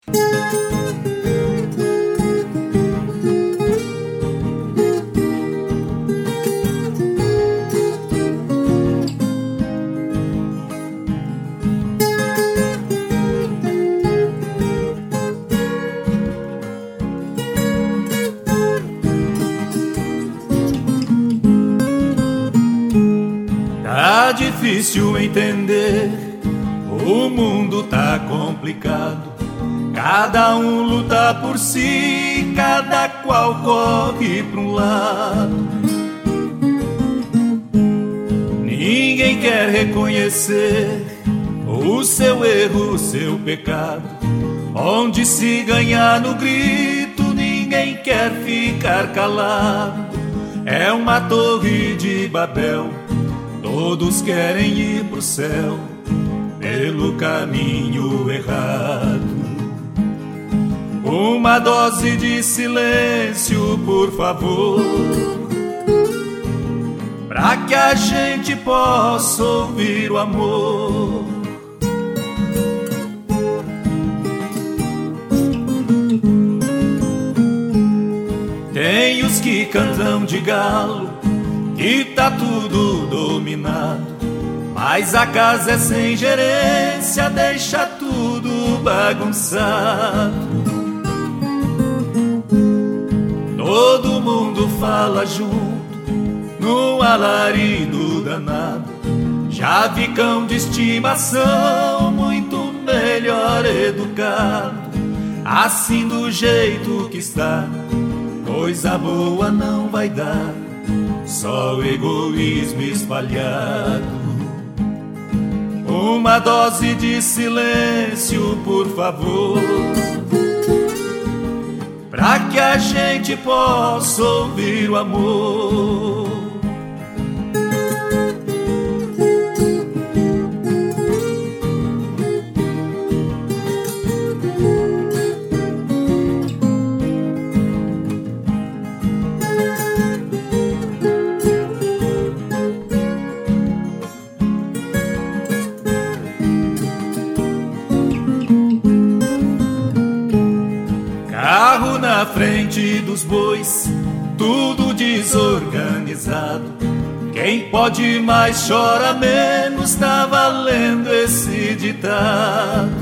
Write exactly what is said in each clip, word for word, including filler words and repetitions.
Tá difícil entender, o mundo tá complicado. Cada um luta por si, cada qual corre pra um lado. Ninguém quer reconhecer o seu erro, o seu pecado. Onde se ganhar no grito, ninguém quer ficar calado. É uma torre de Babel, todos querem ir pro céu pelo caminho errado. Uma dose de silêncio, por favor, pra que a gente possa ouvir o amor. Tem os que cantam de galo, que tá tudo dominado, mas a casa é sem gerência, deixa tudo bagunçado. Todo mundo fala junto, num alarido danado. Já vi cão de estimação, muito melhor educado. Assim do jeito que está, coisa boa não vai dar, só egoísmo espalhado. Uma dose de silêncio, por favor, pra que a gente possa ouvir o amor. Carro na frente dos bois, tudo desorganizado. Quem pode mais chora menos, tá valendo esse ditado.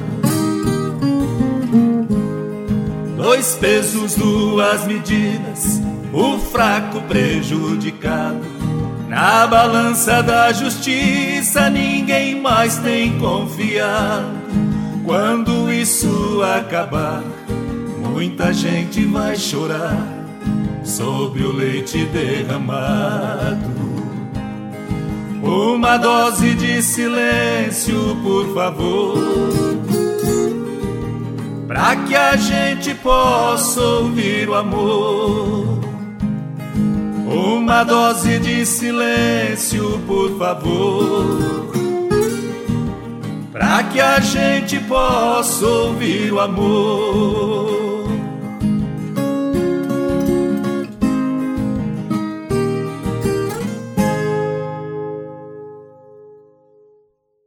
Dois pesos, duas medidas, o fraco prejudicado. Na balança da justiça ninguém mais tem confiado. Quando isso acabar, muita gente vai chorar sobre o leite derramado. Uma dose de silêncio, por favor, pra que a gente possa ouvir o amor. Uma dose de silêncio, por favor, pra que a gente possa ouvir o amor.